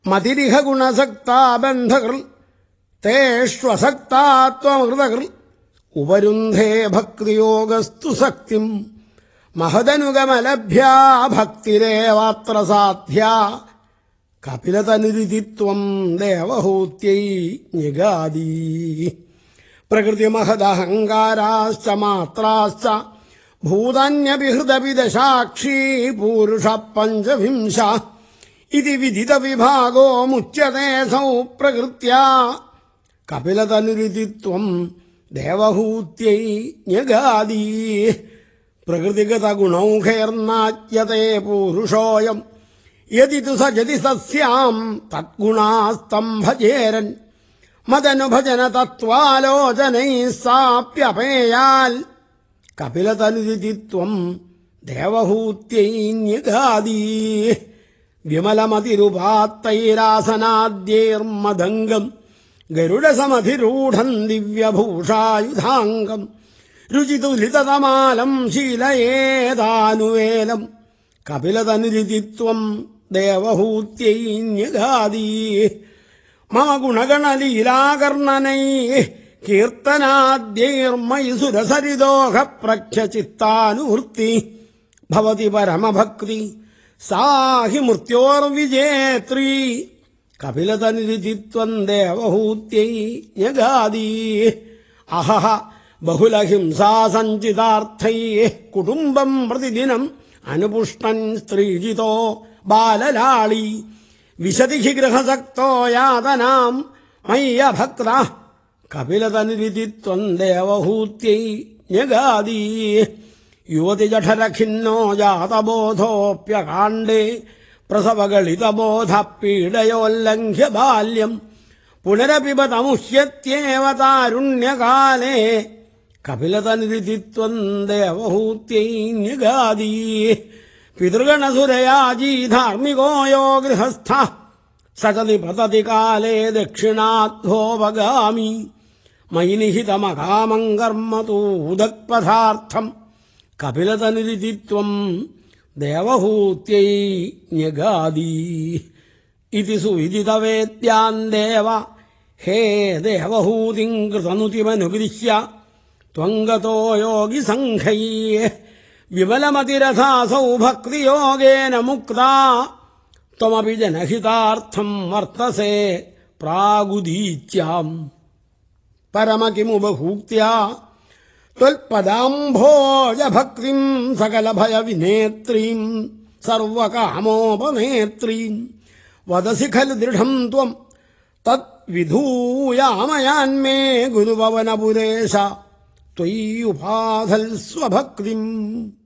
മതിരിഹ ഗുണസക്താ ബന്ധകൃൽ തേഷ്വസക്താത്വമൃതകൃൽ ഉപരുന്ധേ ഭക്തിയോഗസ്തു സക്തിം മഹദനുഗമലഭ്യാ ഭക്തിരേവാത്ര സാധ്യ കപിലതനുരിതിത്വം ദേവഹൂത്യൈ നിഗാദീ പ്രകൃതിമഹദഹങ്കാരാശ്ച മാത്രാശ്ച ഭൂതാന്യഭിഹൃദപി ദശാക്ഷീ പൂരുഷ പഞ്ചവിംശ ഇതി വിദിതവിഭാഗോ മുച്യതേ സൗ പ്രകൃത്യാ കപിലതനുരിതിത്വം ദേവഹൂത്യൈ ന്യഗാദീ പ്രകൃതിഗതഗുണൗഖൈർനാച്യതേ പൂരുഷോയം യദിതു സജതി സസ്യാം തദ്ഗുണാസ്തം ഭജേരൻ മദനുഭജന തത്വാലോചനൈ സാപ്യപേയാൽ കപിലതനുരിതിത്വം ദേവഹൂത്യൈ ന്യഗാദീ വിമലമതിരുപാത്തൈരാസനാദ്യൈർമദംഗം ഗരുഡസമധിരൂഢം ദിവ്യഭൂഷായുധാംഗം രുചിതുലിതതമാലം ശീലയേതാനുവേലം കപിലതനുരിതിത്വം ദേവഹൂത്യൈ ന്യഗാദീ മമ ഗുണഗണലീലാകർണനൈ കീർത്തനാദ്യൈർമയി സുരസരിദോഹ പ്രഖ്യചിത്താനുവൃത്തി ഭവതി പരമഭക്തി സാഹി മൃത്യോർവിജേത്രീ കപിലതനുരിതിത്വം ദേവഹൂത്യൈ ന്യഗാദീ അഹഹ ബഹുലഹിംസാസഞ്ചിതാർത്ഥൈ കുടുംബം പ്രതിദിനം അനുപുഷ്ടൻ സ്ത്രീജിതോ ബാലലാളി വിശതി ഹി ഗൃഹസക്തോ യാതനാം മയ്യഭക്ത കപിലതനുരിതിത്വം ദേവഹൂത്യൈ ന്യഗാദീ യുവതിജഠരഖിന്നോ ജാതബോധോപ്യകാണ്ഡേ പ്രസവഗളിതബോധ പീഡയോല്ലംഘ്യ ബാല്യം പുനരപിബതമുഹ്യത്യേവ താരുണ്യകാലേ കപിലതനുരിതിത്വം ദേവഹൂത്യൈ ന്യഗാദീ പിതൃഗണസുരയാജീ ധാർമ്മികോ യോ ഗൃഹസ്ഥ സചതി പതതി കാലേ ദക്ഷിണാധ്വോപഗാമി മയി നിഹിതമകാമം കർമ്മ തൂദക്പഥാർത്ഥം കപിലതനുരിതിത്വം ദേവഹൂത്യൈ ന്യഗാദീ ഇതി സുവിദിതവേദ്യാൻ ദേവ ഹേ ദേവഹൂതിം കൃതനുതിമനുഗൃഹ്യ ത്വംഗതോ യോഗിസംഘൈ വിമലമതിരഥാസൗ ഭക്തിയോഗേന മുക്താ ത്വമപി ജനഹിതാർത്ഥം വർത്തസേ പ്രാഗുദീച്യാം പരമകിമുപഭൂക്ത്യാ ത്വൽപദാംഭോജഭക്തിം സകലഭയവിനേത്രീം സർവകാമോപനേത്രീം വദസി ഖലു ദൃഢം ത്വം തദ്വിധൂയാമയാന്മേ ഗുരുഭവനപുരേശ ത്വയ്യുപാധൽ സ്വഭക്തിം